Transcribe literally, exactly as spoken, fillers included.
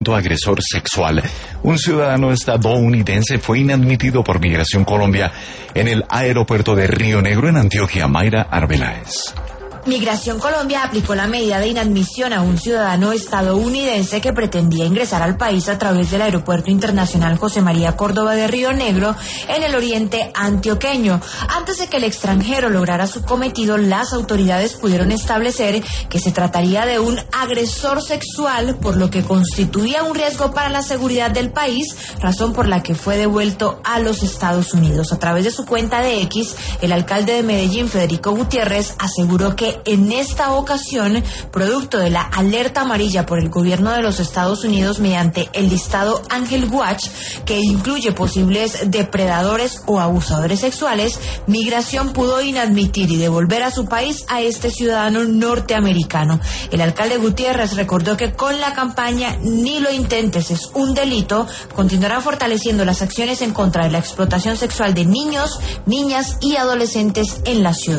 agresor sexual. Un ciudadano estadounidense fue inadmitido por Migración Colombia en el aeropuerto de Río Negro, en Antioquia. Mayra Arbeláez. Migración Colombia aplicó la medida de inadmisión a un ciudadano estadounidense que pretendía ingresar al país a través del Aeropuerto Internacional José María Córdoba de Río Negro, en el oriente antioqueño. Antes de que el extranjero lograra su cometido, las autoridades pudieron establecer que se trataría de un agresor sexual, por lo que constituía un riesgo para la seguridad del país, razón por la que fue devuelto a los Estados Unidos. A través de su cuenta de X, el alcalde de Medellín, Federico Gutiérrez, aseguró que en esta ocasión, producto de la alerta amarilla por el gobierno de los Estados Unidos mediante el listado Angel Watch, que incluye posibles depredadores o abusadores sexuales, Migración pudo inadmitir y devolver a su país a este ciudadano norteamericano. El alcalde Gutiérrez recordó que con la campaña Ni lo intentes, es un delito, continuarán fortaleciendo las acciones en contra de la explotación sexual de niños, niñas y adolescentes en la ciudad.